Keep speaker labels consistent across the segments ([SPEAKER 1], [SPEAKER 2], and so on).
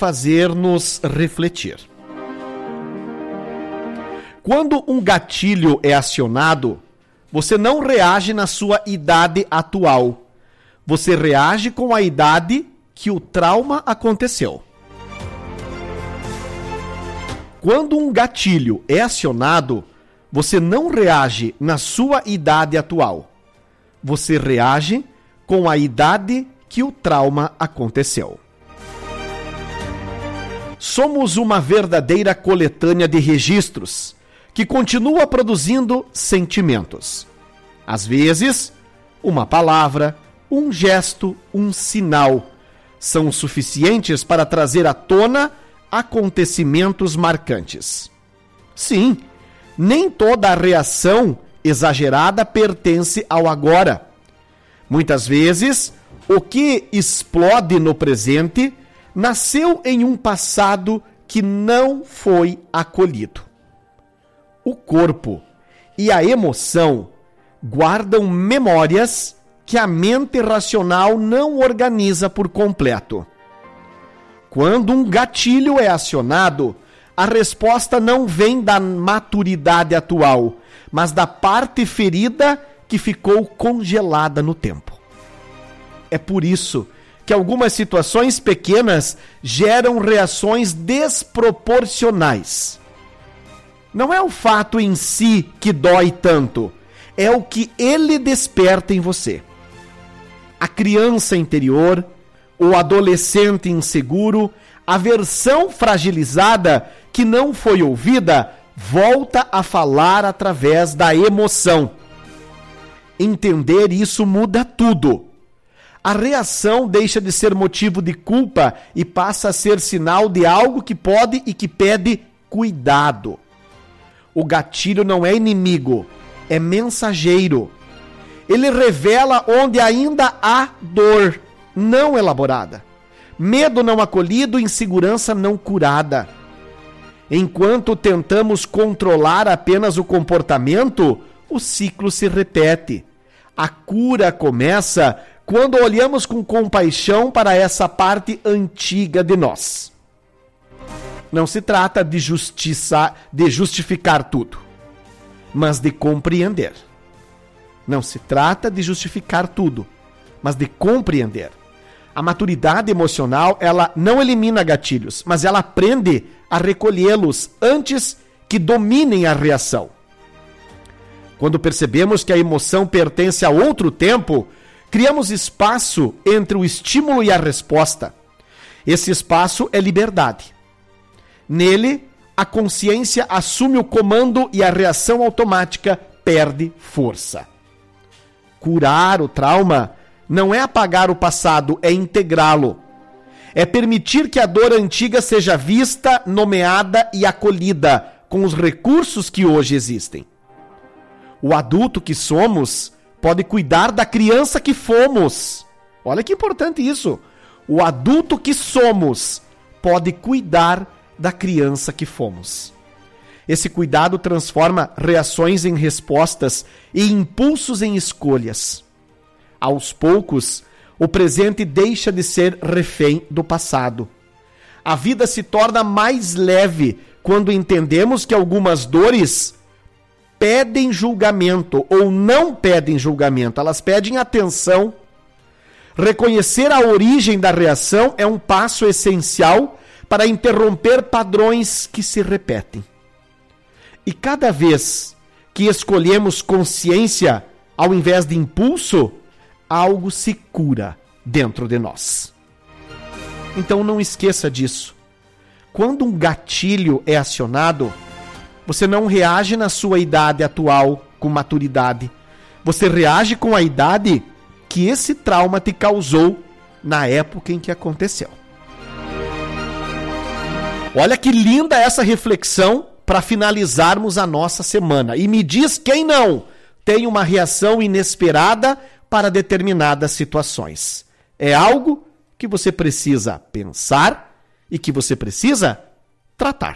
[SPEAKER 1] fazer-nos refletir. Quando um gatilho é acionado, você não reage na sua idade atual. Você reage com a idade que o trauma aconteceu. Quando um gatilho é acionado, você não reage na sua idade atual. Você reage com a idade que o trauma aconteceu. Somos uma verdadeira coletânea de registros que continua produzindo sentimentos. Às vezes, uma palavra, um gesto, um sinal são suficientes para trazer à tona acontecimentos marcantes. Sim, nem toda a reação exagerada pertence ao agora. Muitas vezes, o que explode no presente nasceu em um passado que não foi acolhido. O corpo e a emoção guardam memórias que a mente racional não organiza por completo. Quando um gatilho é acionado, a resposta não vem da maturidade atual, mas da parte ferida que ficou congelada no tempo. É por isso que algumas situações pequenas geram reações desproporcionais. Não é o fato em si que dói tanto, é o que ele desperta em você. A criança interior, o adolescente inseguro, a versão fragilizada que não foi ouvida, volta a falar através da emoção. Entender isso muda tudo. A reação deixa de ser motivo de culpa e passa a ser sinal de algo que pode e que pede cuidado. O gatilho não é inimigo, é mensageiro. Ele revela onde ainda há dor não elaborada, medo não acolhido, insegurança não curada. Enquanto tentamos controlar apenas o comportamento, o ciclo se repete. A cura começa quando olhamos com compaixão para essa parte antiga de nós. Não se trata de justificar tudo, mas de compreender. Não se trata de justificar tudo, mas de compreender. A maturidade emocional, ela não elimina gatilhos, mas ela aprende a recolhê-los antes que dominem a reação. Quando percebemos que a emoção pertence a outro tempo, criamos espaço entre o estímulo e a resposta. Esse espaço é liberdade. Nele, a consciência assume o comando e a reação automática perde força. Curar o trauma não é apagar o passado, é integrá-lo. É permitir que a dor antiga seja vista, nomeada e acolhida com os recursos que hoje existem. O adulto que somos pode cuidar da criança que fomos. Olha que importante isso. O adulto que somos pode cuidar da criança que fomos. Esse cuidado transforma reações em respostas e impulsos em escolhas. Aos poucos, o presente deixa de ser refém do passado. A vida se torna mais leve quando entendemos que algumas dores pedem julgamento ou não pedem julgamento, elas pedem atenção. Reconhecer a origem da reação é um passo essencial para interromper padrões que se repetem. E cada vez que escolhemos consciência ao invés de impulso, algo se cura dentro de nós. Então não esqueça disso. Quando um gatilho é acionado, você não reage na sua idade atual com maturidade. Você reage com a idade que esse trauma te causou na época em que aconteceu. Olha que linda essa reflexão para finalizarmos a nossa semana. E me diz quem não tem uma reação inesperada para determinadas situações. É algo que você precisa pensar e que você precisa tratar.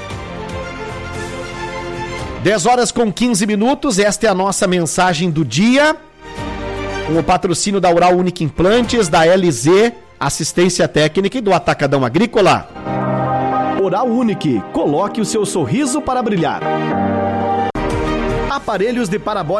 [SPEAKER 1] 10h15, esta é a nossa mensagem do dia. Com o patrocínio da Oral Unique Implantes, da LZ, Assistência técnica e do Atacadão Agrícola.
[SPEAKER 2] Oral Unique, coloque o seu sorriso para brilhar. Aparelhos de parabólica